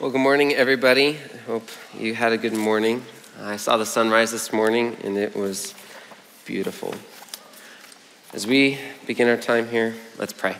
Well, good morning, everybody. I hope you had a good morning. I saw the sunrise this morning, and it was beautiful. As we begin our time here, let's pray.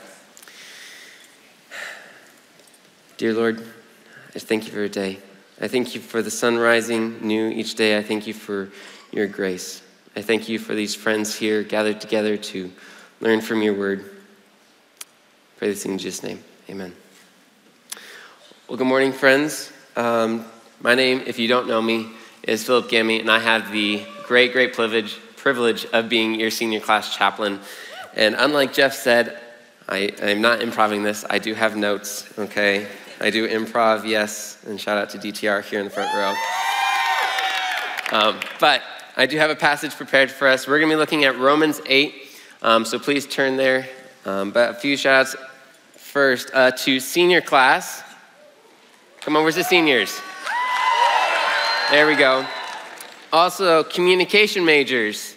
Dear Lord, I just thank you for your day. I thank you for the sun rising new each day. I thank you for your grace. I thank you for these friends here gathered together to learn from your word. Pray this in Jesus' name. Amen. Well, good morning, friends. My name, if you don't know me, is Philip Gammy, and I have the great privilege of being your senior class chaplain. And unlike Jeff said, I'm not improvising this. I do have notes, okay? I do improv, yes, and shout out to DTR here in the front row. But I do have a passage prepared for us. We're going to be looking at Romans 8, so please turn there. But a few shout outs first to senior class. Come on, where's the seniors? There we go. Also, communication majors.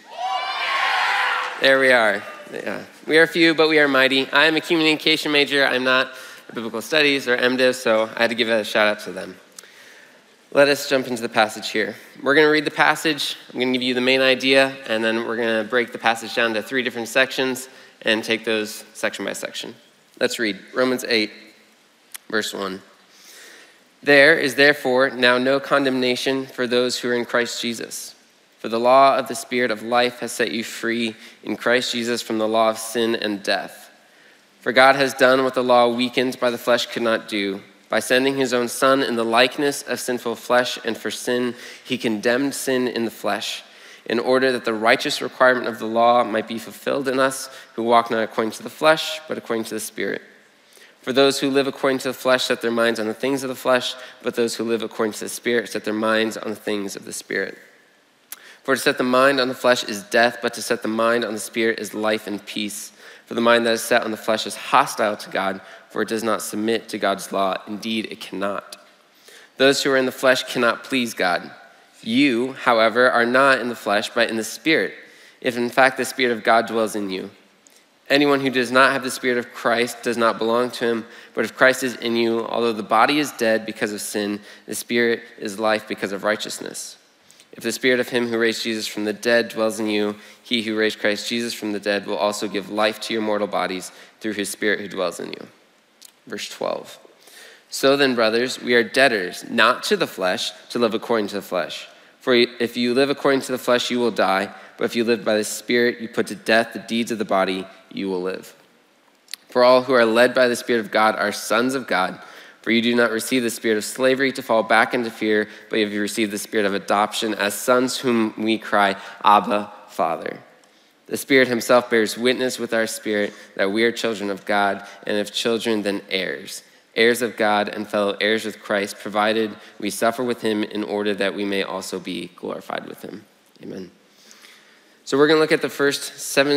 There we are. Yeah. We are few, but we are mighty. I am a communication major. I'm not a biblical studies or MDiv, so I had to give a shout out to them. Let us jump into the passage here. We're going to read the passage. I'm going to give you the main idea, and then we're going to break the passage down to 3 different sections and take those section by section. Let's read Romans 8, verse 1. There is therefore now no condemnation for those who are in Christ Jesus. For the law of the Spirit of life has set you free in Christ Jesus from the law of sin and death. For God has done what the law weakened by the flesh could not do. By sending his own Son in the likeness of sinful flesh, and for sin, he condemned sin in the flesh, in order that the righteous requirement of the law might be fulfilled in us who walk not according to the flesh, but according to the Spirit. For those who live according to the flesh set their minds on the things of the flesh, but those who live according to the Spirit set their minds on the things of the Spirit. For to set the mind on the flesh is death, but to set the mind on the Spirit is life and peace. For the mind that is set on the flesh is hostile to God, for it does not submit to God's law. Indeed, it cannot. Those who are in the flesh cannot please God. You, however, are not in the flesh, but in the Spirit, if in fact the Spirit of God dwells in you. Anyone who does not have the Spirit of Christ does not belong to him, but if Christ is in you, although the body is dead because of sin, the Spirit is life because of righteousness. If the Spirit of him who raised Jesus from the dead dwells in you, he who raised Christ Jesus from the dead will also give life to your mortal bodies through his Spirit who dwells in you. Verse 12. So then, brothers, we are debtors, not to the flesh, to live according to the flesh. For if you live according to the flesh, you will die. But if you live by the Spirit, you put to death the deeds of the body, you will live. For all who are led by the Spirit of God are sons of God. For you do not receive the spirit of slavery to fall back into fear, but you have received the spirit of adoption as sons whom we cry, Abba, Father. The Spirit himself bears witness with our spirit that we are children of God, and if children, then heirs. Heirs of God and fellow heirs with Christ, provided we suffer with him in order that we may also be glorified with him. Amen. So we're going to look at the first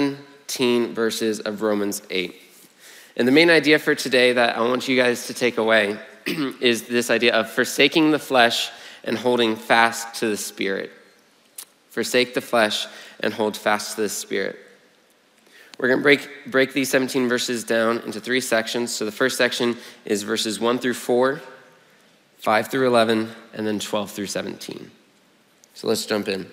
17 verses of Romans 8. And the main idea for today that I want you guys to take away is this idea of forsaking the flesh and holding fast to the Spirit. Forsake the flesh and hold fast to the Spirit. We're going to break these 17 verses down into 3 sections. So the first section is verses 1 through 4, 5 through 11, and then 12 through 17. So let's jump in.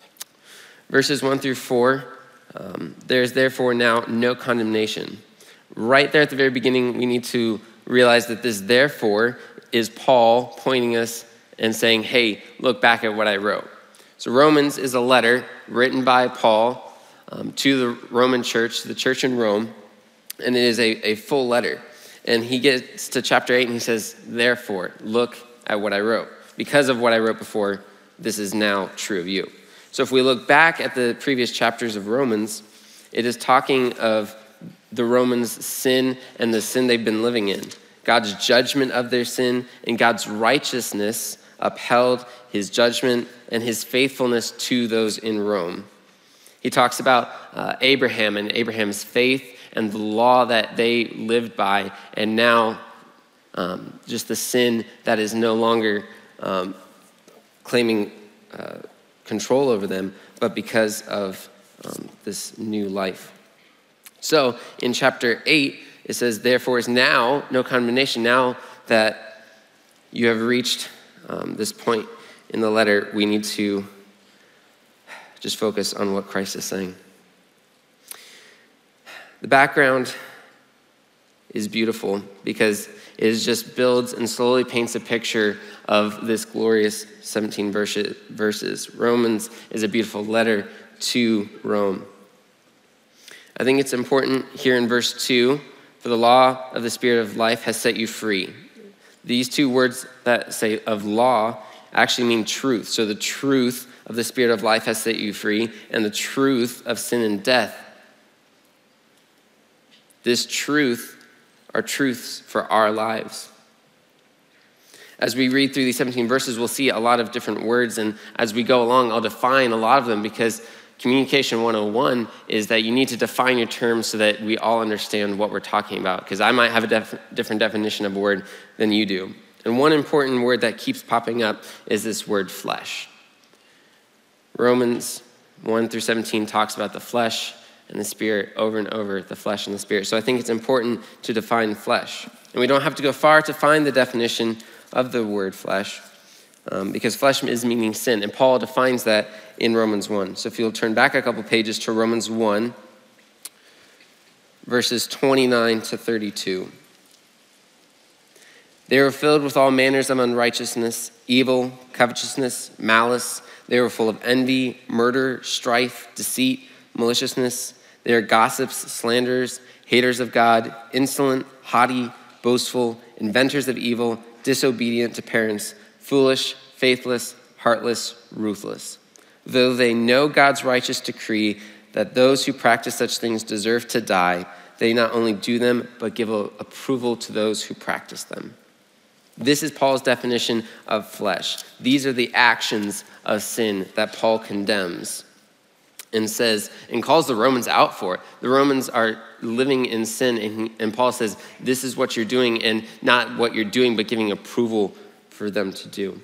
Verses 1 through 4, there's therefore now no condemnation. Right there at the very beginning, we need to realize that this therefore is Paul pointing us and saying, hey, look back at what I wrote. So Romans is a letter written by Paul to the Roman church, the church in Rome, and it is a full letter. And he gets to chapter 8 and he says, therefore, look at what I wrote. Because of what I wrote before, this is now true of you. So if we look back at the previous chapters of Romans, it is talking of the Romans' sin and the sin they've been living in. God's judgment of their sin and God's righteousness upheld his judgment and his faithfulness to those in Rome. He talks about Abraham and Abraham's faith and the law that they lived by, and now just the sin that is no longer claiming control over them, but because of this new life. So in chapter 8, it says, therefore is now no condemnation, now that you have reached this point in the letter, we need to just focus on what Christ is saying. The background is beautiful because it just builds and slowly paints a picture of this glorious 17 verses. Romans is a beautiful letter to Rome. I think it's important here in verse 2, for the law of the Spirit of life has set you free. These two words that say of law actually mean truth. So the truth of the Spirit of life has set you free, and the truth of sin and death. This truth are truths for our lives. As we read through these 17 verses, we'll see a lot of different words, and as we go along, I'll define a lot of them, because Communication 101 is that you need to define your terms so that we all understand what we're talking about, because I might have a different definition of a word than you do. And one important word that keeps popping up is this word flesh. Romans 1 through 17 talks about the flesh and the spirit over and over, the flesh and the spirit. So I think it's important to define flesh. And we don't have to go far to find the definition of the word flesh, because flesh is meaning sin. And Paul defines that in Romans 1. So if you'll turn back a couple pages to Romans 1, verses 29 to 32. They were filled with all manners of unrighteousness, evil, covetousness, malice. They were full of envy, murder, strife, deceit, maliciousness. They are gossips, slanderers, haters of God, insolent, haughty, boastful, inventors of evil, disobedient to parents, foolish, faithless, heartless, ruthless. Though they know God's righteous decree that those who practice such things deserve to die, they not only do them, but give approval to those who practice them. This is Paul's definition of flesh. These are the actions of sin that Paul condemns and says, and calls the Romans out for it. The Romans are living in sin, and Paul says, this is what you're doing, and not what you're doing, but giving approval for them to do.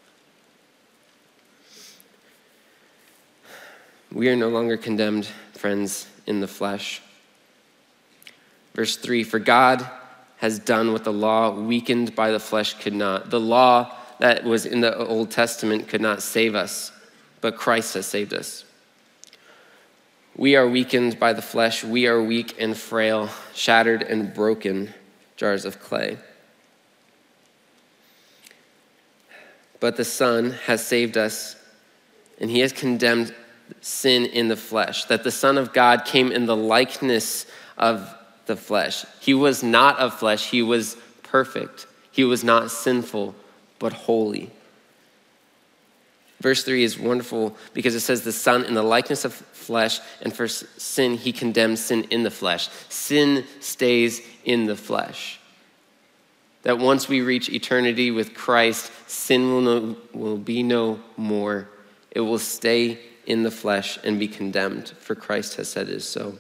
We are no longer condemned, friends, in the flesh. Verse 3, for God has done what the law weakened by the flesh could not. The law that was in the Old Testament could not save us, but Christ has saved us. We are weakened by the flesh. We are weak and frail, shattered and broken jars of clay. But the Son has saved us, and he has condemned sin in the flesh, that the Son of God came in the likeness of the flesh. He was not of flesh. He was perfect. He was not sinful, but holy. Verse 3 is wonderful because it says the Son in the likeness of flesh, and for sin, he condemns sin in the flesh. Sin stays in the flesh. That once we reach eternity with Christ, sin will be no more. It will stay in the flesh and be condemned, for Christ has said it is so.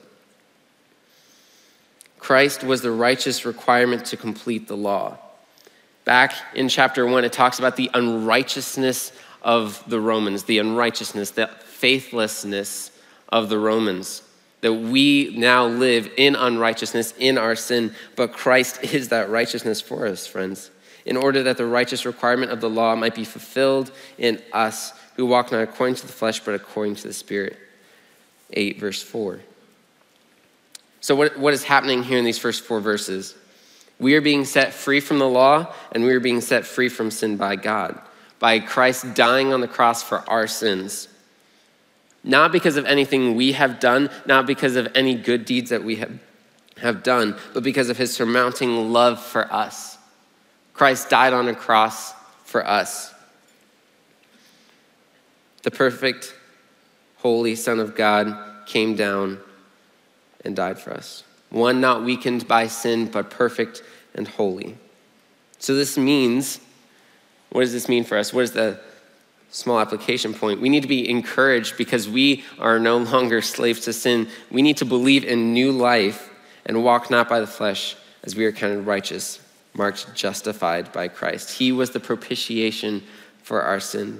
Christ was the righteous requirement to complete the law. Back in chapter 1, it talks about the unrighteousness of the Romans, the unrighteousness, the faithlessness of the Romans, that we now live in unrighteousness, in our sin, but Christ is that righteousness for us, friends, in order that the righteous requirement of the law might be fulfilled in us who walk not according to the flesh, but according to the Spirit. 8, verse 4. So what is happening here in these first 4 verses? We are being set free from the law, and we are being set free from sin by God, by Christ dying on the cross for our sins. Not because of anything we have done, not because of any good deeds that we have done, but because of his surmounting love for us. Christ died on a cross for us. The perfect, holy Son of God came down and died for us. One not weakened by sin, but perfect and holy. So this means, what does this mean for us? What is the small application point? We need to be encouraged because we are no longer slaves to sin. We need to believe in new life and walk not by the flesh as we are counted righteous, marked justified by Christ. He was the propitiation for our sin.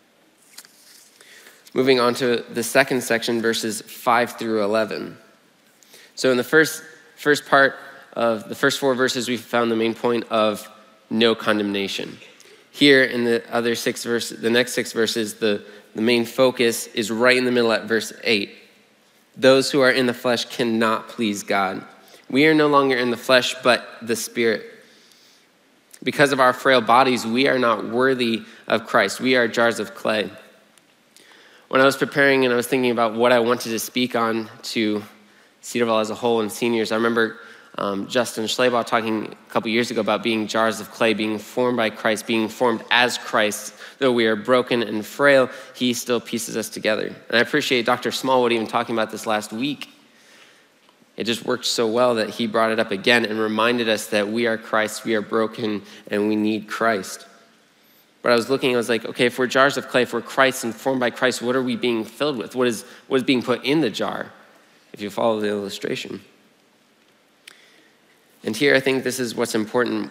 Moving on to the second section, verses 5 through 11. So in the first part of the first 4 verses, we found the main point of no condemnation. Here in the next 6 verses, the main focus is right in the middle at verse 8. Those who are in the flesh cannot please God. We are no longer in the flesh, but the Spirit. Because of our frail bodies, we are not worthy of Christ. We are jars of clay. When I was preparing and I was thinking about what I wanted to speak on to Cedarville as a whole and seniors, I remember Justin Schleybaugh talking a couple years ago about being jars of clay, being formed by Christ, being formed as Christ. Though we are broken and frail, he still pieces us together. And I appreciate Dr. Smallwood even talking about this last week. It just worked so well that he brought it up again and reminded us that we are Christ, we are broken, and we need Christ. But I was looking, I was like, okay, if we're jars of clay, if we're Christ and formed by Christ, what are we being filled with? What is being put in the jar, if you follow the illustration? And here I think this is what's important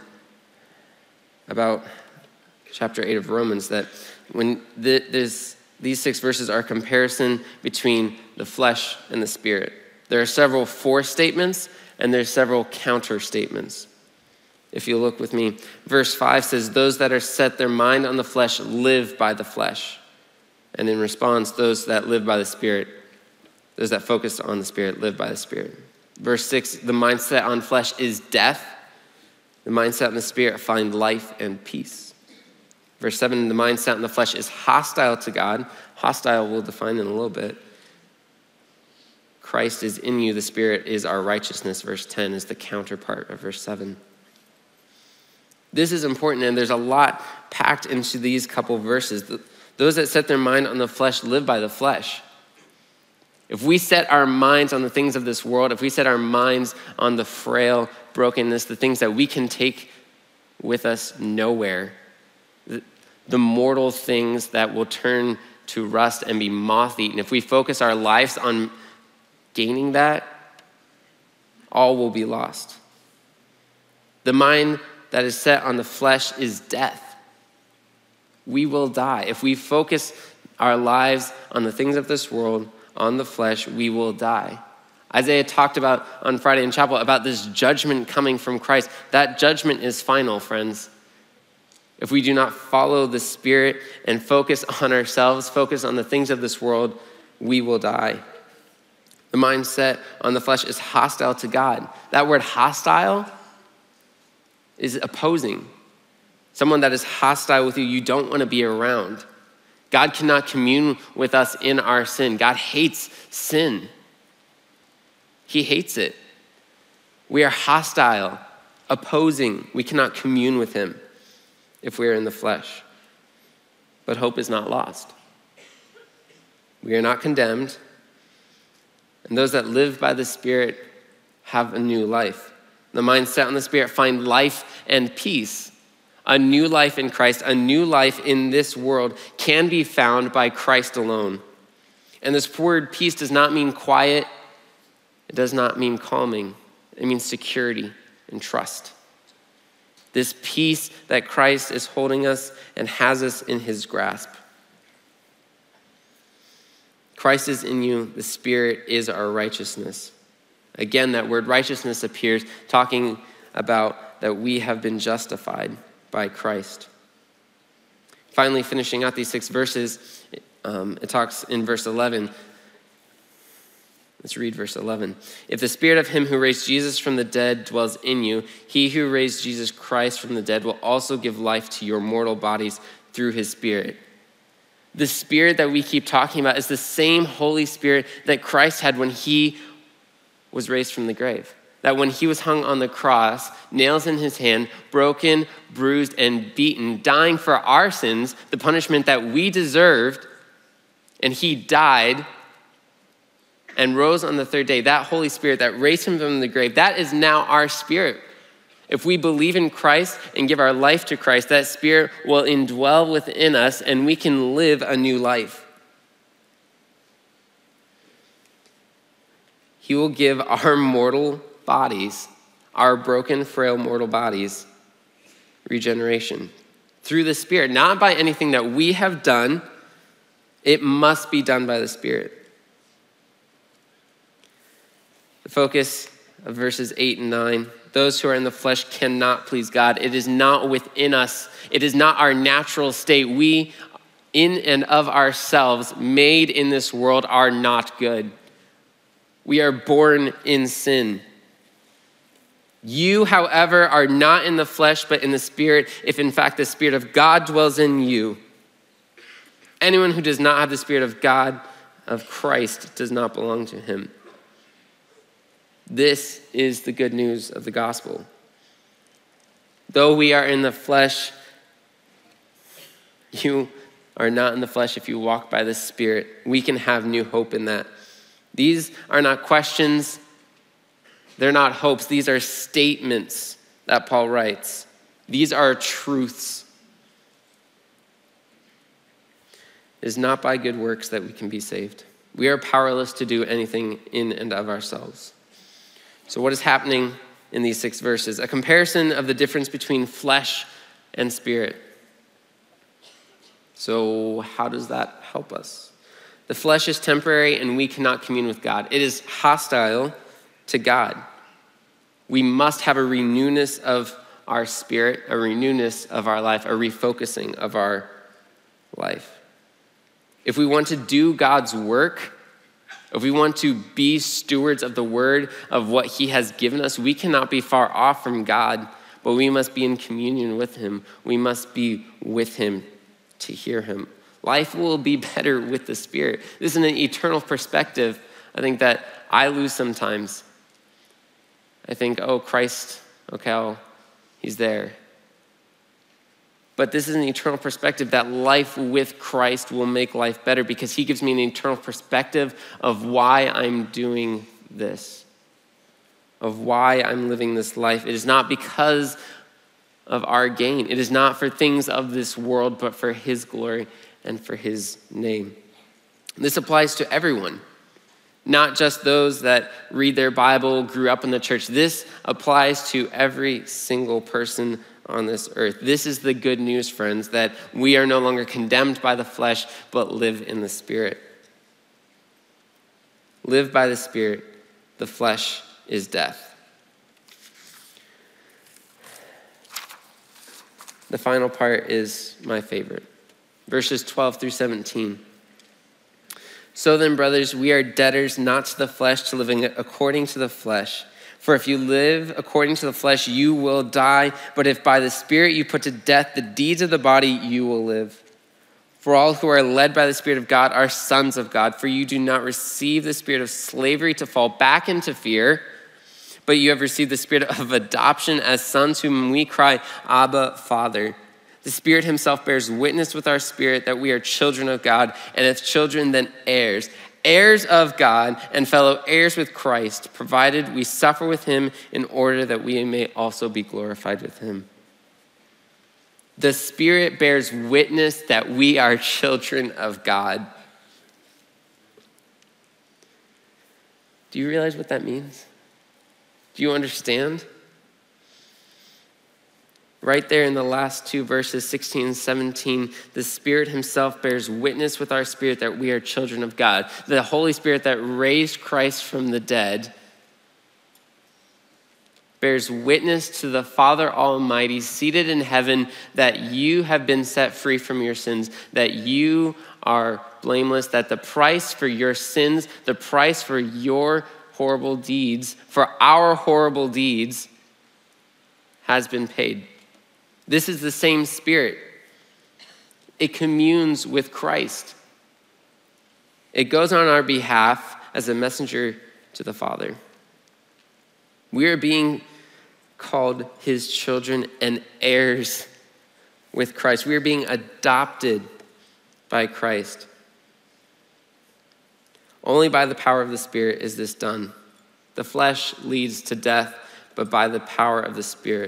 about chapter 8 of Romans, that when these 6 verses are a comparison between the flesh and the Spirit. There are several for statements and there's several counter statements. If you look with me, verse 5 says, those that are set their mind on the flesh live by the flesh. And in response, those that live by the Spirit, those that focus on the Spirit, live by the Spirit. Verse 6, the mindset on flesh is death. The mindset on the Spirit find life and peace. Verse 7, the mindset on the flesh is hostile to God. Hostile we'll define in a little bit. Christ is in you, the Spirit is our righteousness. Verse 10 is the counterpart of verse 7. This is important, and there's a lot packed into these couple verses. Those that set their mind on the flesh live by the flesh. If we set our minds on the things of this world, if we set our minds on the frail brokenness, the things that we can take with us nowhere, the mortal things that will turn to rust and be moth-eaten, if we focus our lives on gaining that, all will be lost. The mind that is set on the flesh is death. We will die. If we focus our lives on the things of this world, on the flesh, we will die. Isaiah talked about on Friday in chapel about this judgment coming from Christ. That judgment is final, friends. If we do not follow the Spirit and focus on ourselves, focus on the things of this world, we will die. The mindset on the flesh is hostile to God. That word hostile is opposing. Someone that is hostile with you, you don't want to be around. God cannot commune with us in our sin. God hates sin. He hates it. We are hostile, opposing. We cannot commune with him if we are in the flesh. But hope is not lost. We are not condemned. And those that live by the Spirit have a new life. The mindset on the Spirit find life and peace. A new life in Christ, a new life in this world can be found by Christ alone. And this word peace does not mean quiet. It does not mean calming. It means security and trust. This peace that Christ is holding us and has us in his grasp. Christ is in you, the Spirit is our righteousness. Again, that word righteousness appears talking about that we have been justified by Christ. Finally, finishing out these 6 verses, it talks in verse 11. Let's read verse 11. If the Spirit of him who raised Jesus from the dead dwells in you, he who raised Jesus Christ from the dead will also give life to your mortal bodies through his Spirit. The Spirit that we keep talking about is the same Holy Spirit that Christ had when he was raised from the grave. That when he was hung on the cross, nails in his hand, broken, bruised, and beaten, dying for our sins, the punishment that we deserved, and he died and rose on the 3rd day. That Holy Spirit that raised him from the grave, that is now our spirit. If we believe in Christ and give our life to Christ, that Spirit will indwell within us and we can live a new life. He will give our mortal bodies, our broken, frail, mortal bodies, regeneration through the Spirit, not by anything that we have done. It must be done by the Spirit. The focus of verses 8 and 9, those who are in the flesh cannot please God. It is not within us. It is not our natural state. We, in and of ourselves, made in this world, are not good. We are born in sin. You, however, are not in the flesh, but in the Spirit, if in fact the Spirit of God dwells in you. Anyone who does not have the Spirit of God, of Christ, does not belong to him. This is the good news of the gospel. Though we are in the flesh, you are not in the flesh if you walk by the Spirit. We can have new hope in that. These are not questions. They're not hopes. These are statements that Paul writes. These are truths. It is not by good works that we can be saved. We are powerless to do anything in and of ourselves. So what is happening in these 6 verses? A comparison of the difference between flesh and spirit. So how does that help us? The flesh is temporary and we cannot commune with God. It is hostile to God. We must have a renewness of our spirit, a renewness of our life, a refocusing of our life. If we want to do God's work, if we want to be stewards of the word of what he has given us, we cannot be far off from God, but we must be in communion with him. We must be with him to hear him. Life will be better with the Spirit. This is an eternal perspective, I think, that I lose sometimes. I think, oh, Christ, okay, he's there. But this is an eternal perspective that life with Christ will make life better because he gives me an eternal perspective of why I'm doing this, of why I'm living this life. It is not because of our gain. It is not for things of this world, but for his glory and for his name. This applies to everyone, not just those that read their Bible, grew up in the church. This applies to every single person on this earth. This is the good news, friends, that we are no longer condemned by the flesh, but live in the Spirit. Live by the Spirit. The flesh is death. The final part is my favorite. Verses 12 through 17. So then, brothers, we are debtors not to the flesh to living according to the flesh. For if you live according to the flesh, you will die. But if by the Spirit you put to death the deeds of the body, you will live. For all who are led by the Spirit of God are sons of God. For you do not receive the spirit of slavery to fall back into fear, but you have received the spirit of adoption as sons, whom we cry, Abba, Father. The Spirit himself bears witness with our spirit that we are children of God, and if children, then heirs. Heirs of God and fellow heirs with Christ, provided we suffer with him in order that we may also be glorified with him. The Spirit bears witness that we are children of God. Do you realize what that means? Do you understand? Right there in the last 2 verses, 16 and 17, the Spirit himself bears witness with our spirit that we are children of God. The Holy Spirit that raised Christ from the dead bears witness to the Father Almighty seated in heaven that you have been set free from your sins, that you are blameless, that the price for your sins, the price for your horrible deeds, for our horrible deeds, has been paid. This is the same Spirit. It communes with Christ. It goes on our behalf as a messenger to the Father. We are being called his children and heirs with Christ. We are being adopted by Christ. Only by the power of the Spirit is this done. The flesh leads to death, but by the power of the Spirit.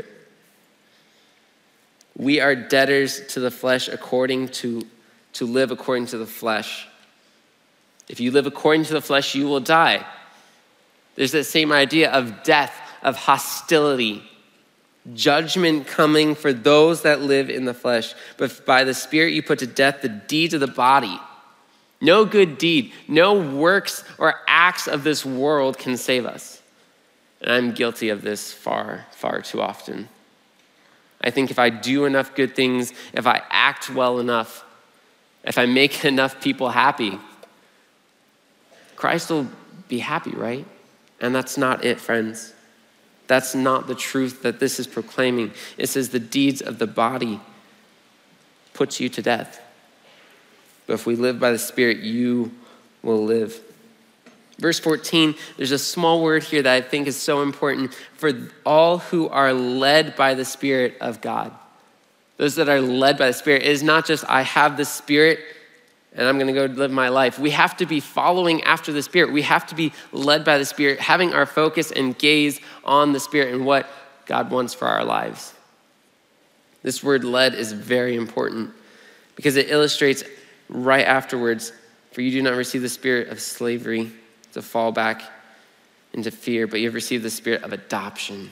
We are debtors to the flesh according to live according to the flesh. If you live according to the flesh, you will die. There's that same idea of death, of hostility, judgment coming for those that live in the flesh. But by the Spirit you put to death the deeds of the body. No good deed, no works or acts of this world can save us. And I'm guilty of this far, far too often. I think if I do enough good things, if I act well enough, if I make enough people happy, Christ will be happy, right? And that's not it, friends. That's not the truth that this is proclaiming. It says the deeds of the body puts you to death. But if we live by the Spirit, you will live. Verse 14, there's a small word here that I think is so important. For all who are led by the Spirit of God. Those that are led by the Spirit. It is not just I have the Spirit and I'm going to go live my life. We have to be following after the Spirit. We have to be led by the Spirit, having our focus and gaze on the Spirit and what God wants for our lives. This word led is very important because it illustrates right afterwards, for you do not receive the spirit of slavery to fall back into fear, but you have received the spirit of adoption.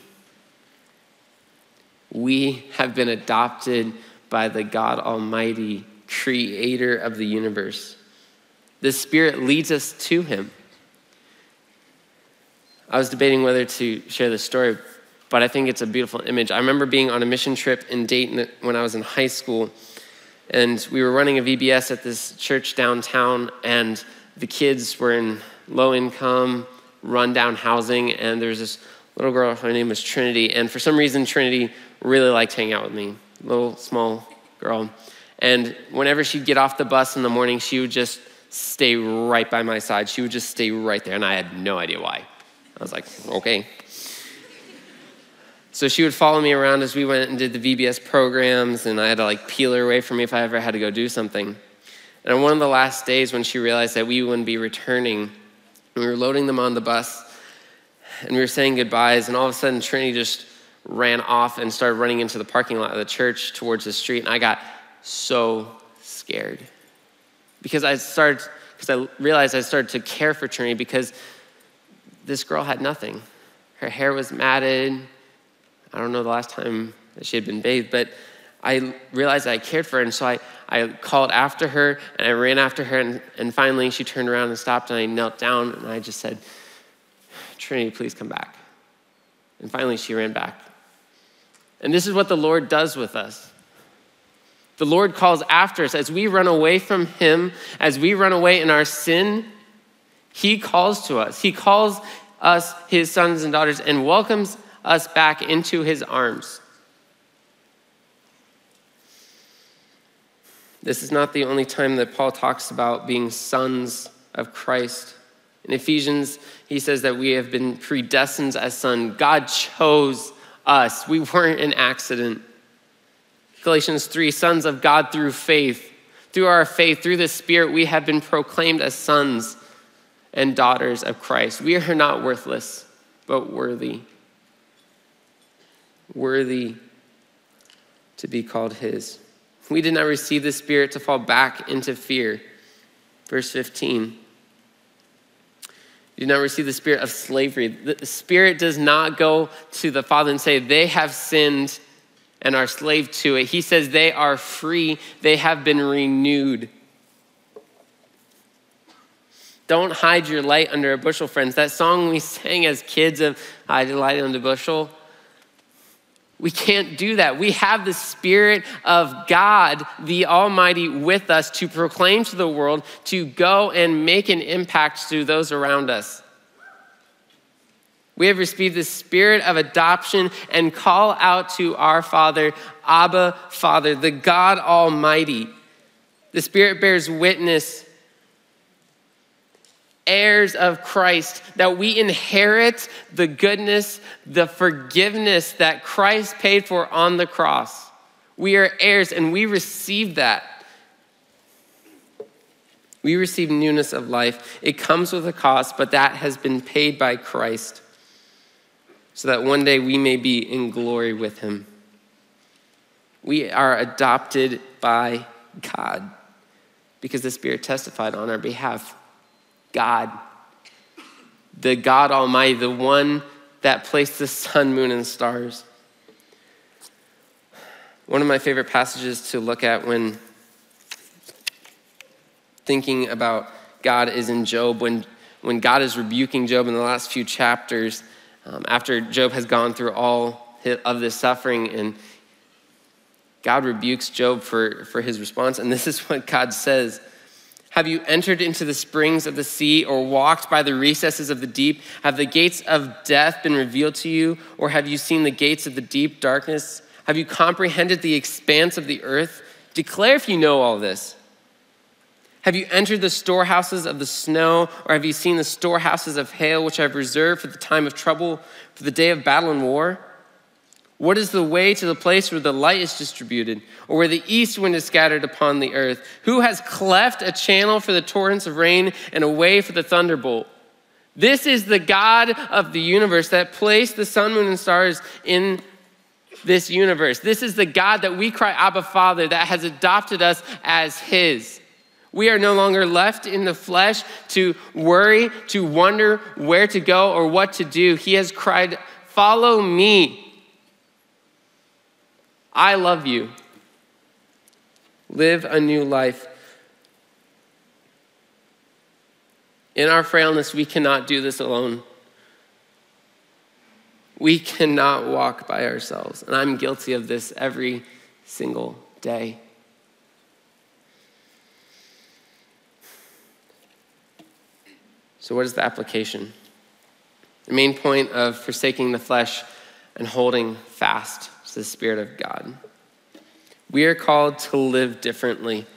We have been adopted by the God Almighty, creator of the universe. The Spirit leads us to him. I was debating whether to share this story, but I think it's a beautiful image. I remember being on a mission trip in Dayton when I was in high school, and we were running a VBS at this church downtown, and the kids were in low-income, run-down housing, and there was this little girl, her name was Trinity, and for some reason, Trinity really liked hanging out with me, little, small girl. And whenever she'd get off the bus in the morning, she would just stay right by my side. She would just stay right there, and I had no idea why. I was like, okay. So she would follow me around as we went and did the VBS programs, and I had to peel her away from me if I ever had to go do something. And on one of the last days when she realized that we wouldn't be returning, we were loading them on the bus, and we were saying goodbyes, and all of a sudden Trinity just ran off and started running into the parking lot of the church towards the street, and I got so scared because I realized I started to care for Trinity because this girl had nothing. Her hair was matted. I don't know the last time that she had been bathed, but I realized I cared for her, and so I called after her, and I ran after her, and finally she turned around and stopped, and I knelt down, and I just said, Trinity, please come back. And finally she ran back. And this is what the Lord does with us. The Lord calls after us. As we run away from him, as we run away in our sin, he calls to us. He calls us his sons and daughters and welcomes us back into his arms. This is not the only time that Paul talks about being sons of Christ. In Ephesians, he says that we have been predestined as sons. God chose us. We weren't an accident. Galatians 3, sons of God through faith. Through our faith, through the Spirit, we have been proclaimed as sons and daughters of Christ. We are not worthless, but worthy. Worthy to be called his. We did not receive the Spirit to fall back into fear. Verse 15. You did not receive the spirit of slavery. The Spirit does not go to the Father and say, they have sinned and are slave to it. He says they are free. They have been renewed. Don't hide your light under a bushel, friends. That song we sang as kids of hide your light under a bushel. We can't do that. We have the Spirit of God, the Almighty, with us to proclaim to the world, to go and make an impact to those around us. We have received the spirit of adoption and call out to our Father, Abba, Father, the God Almighty. The Spirit bears witness, heirs of Christ, that we inherit the goodness, the forgiveness that Christ paid for on the cross. We are heirs and we receive that. We receive newness of life. It comes with a cost, but that has been paid by Christ so that one day we may be in glory with him. We are adopted by God because the Spirit testified on our behalf. God, the God Almighty, the one that placed the sun, moon, and stars. One of my favorite passages to look at when thinking about God is in Job, when God is rebuking Job in the last few chapters. After Job has gone through all of this suffering, and God rebukes Job for his response. And this is what God says. Have you entered into the springs of the sea or walked by the recesses of the deep? Have the gates of death been revealed to you? Or have you seen the gates of the deep darkness? Have you comprehended the expanse of the earth? Declare if you know all this. Have you entered the storehouses of the snow? Or have you seen the storehouses of hail, which I have reserved for the time of trouble, for the day of battle and war? What is the way to the place where the light is distributed, or where the east wind is scattered upon the earth? Who has cleft a channel for the torrents of rain and a way for the thunderbolt? This is the God of the universe that placed the sun, moon, and stars in this universe. This is the God that we cry, Abba, Father, that has adopted us as his. We are no longer left in the flesh to worry, to wonder where to go or what to do. He has cried, follow me. I love you. Live a new life. In our frailness, we cannot do this alone. We cannot walk by ourselves. And I'm guilty of this every single day. So what is the application? The main point of forsaking the flesh and holding fast to the Spirit of God. We are called to live differently.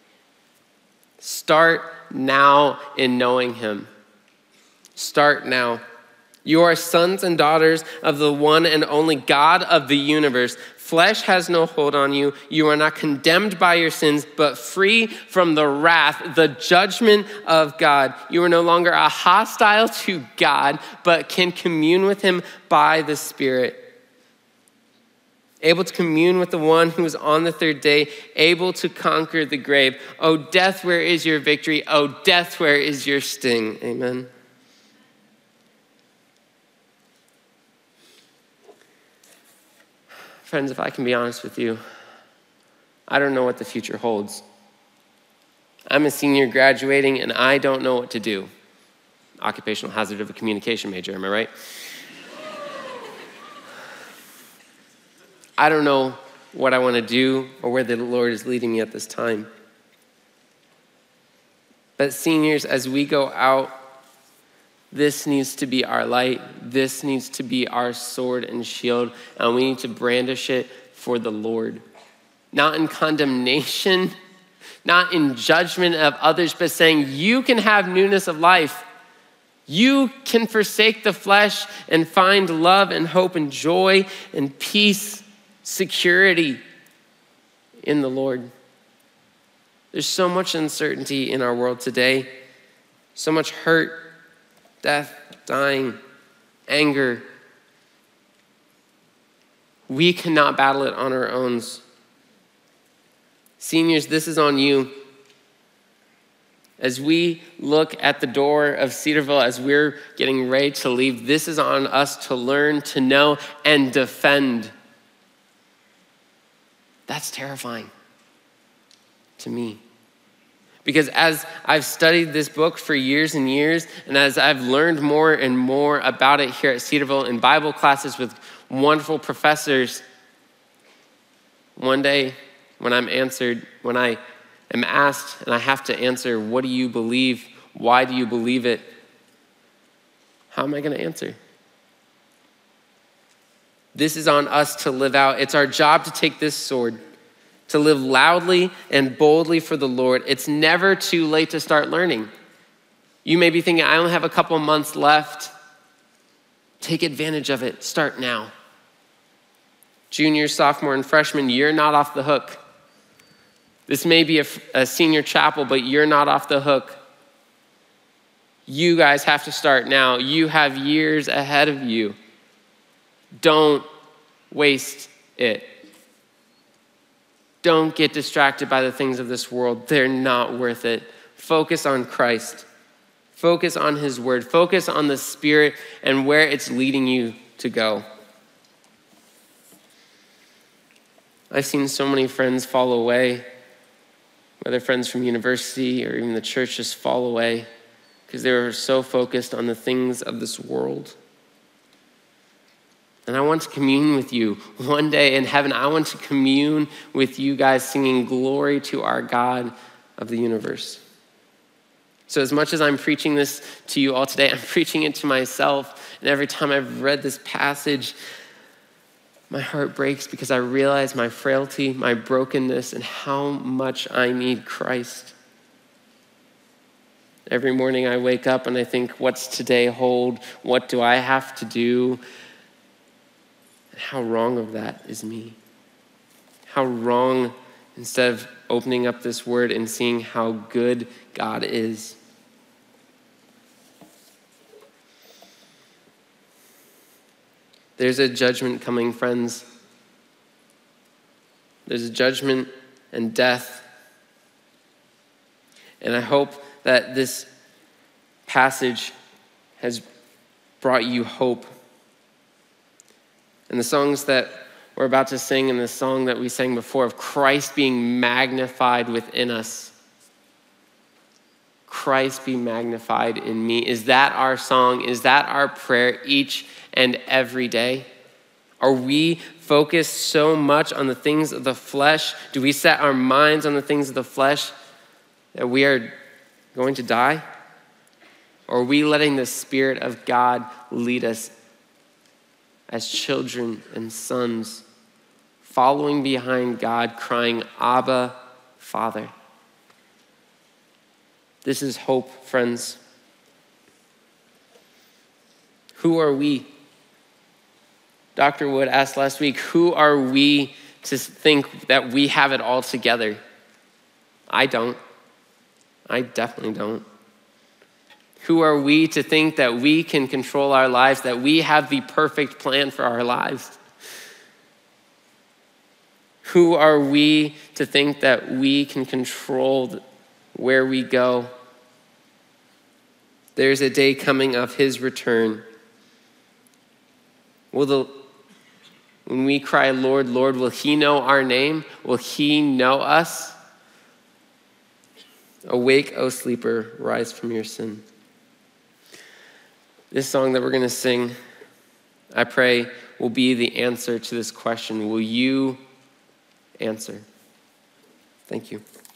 Start now in knowing him. Start now. You are sons and daughters of the one and only God of the universe. Flesh has no hold on you. You are not condemned by your sins, but free from the wrath, the judgment of God. You are no longer a hostile to God, but can commune with him by the Spirit. Able to commune with the one who is on the third day, able to conquer the grave. Oh, death, where is your victory? Oh, death, where is your sting? Amen. Friends, if I can be honest with you, I don't know what the future holds. I'm a senior graduating, and I don't know what to do. Occupational hazard of a communication major, am I right? I don't know what I want to do or where the Lord is leading me at this time. But seniors, as we go out, this needs to be our light. This needs to be our sword and shield, and we need to brandish it for the Lord. Not in condemnation, not in judgment of others, but saying you can have newness of life. You can forsake the flesh and find love and hope and joy and peace, security in the Lord. There's so much uncertainty in our world today, so much hurt, death, dying, anger. We cannot battle it on our own. Seniors, this is on you. As we look at the door of Cedarville, as we're getting ready to leave, this is on us to learn, to know, and defend. That's terrifying to me. Because as I've studied this book for years and years, and as I've learned more and more about it here at Cedarville in Bible classes with wonderful professors, one day when I am asked and I have to answer, what do you believe? Why do you believe it? How am I going to answer? This is on us to live out. It's our job to take this sword, to live loudly and boldly for the Lord. It's never too late to start learning. You may be thinking, I only have a couple months left. Take advantage of it. Start now. Junior, sophomore, and freshman, you're not off the hook. This may be a senior chapel, but you're not off the hook. You guys have to start now. You have years ahead of you. Don't waste it. Don't get distracted by the things of this world. They're not worth it. Focus on Christ. Focus on his word. Focus on the Spirit and where it's leading you to go. I've seen so many friends fall away, whether friends from university or even the church just fall away because they were so focused on the things of this world. And I want to commune with you one day in heaven. I want to commune with you guys singing glory to our God of the universe. So as much as I'm preaching this to you all today, I'm preaching it to myself. And every time I've read this passage, my heart breaks because I realize my frailty, my brokenness, and how much I need Christ. Every morning I wake up and I think, what's today hold? What do I have to do? And how wrong of that is me. How wrong, instead of opening up this word and seeing how good God is. There's a judgment coming, friends. There's a judgment and death. And I hope that this passage has brought you hope. And the songs that we're about to sing and the song that we sang before of Christ being magnified within us. Christ be magnified in me. Is that our song? Is that our prayer each and every day? Are we focused so much on the things of the flesh? Do we set our minds on the things of the flesh that we are going to die? Or are we letting the Spirit of God lead us as children and sons, following behind God, crying, Abba, Father? This is hope, friends. Who are we? Dr. Wood asked last week, who are we to think that we have it all together? I don't. I definitely don't. Who are we to think that we can control our lives, that we have the perfect plan for our lives? Who are we to think that we can control where we go? There's a day coming of his return. When we cry, Lord, Lord, will he know our name? Will he know us? Awake, O sleeper, rise from your sin. This song that we're going to sing, I pray, will be the answer to this question. Will you answer? Thank you.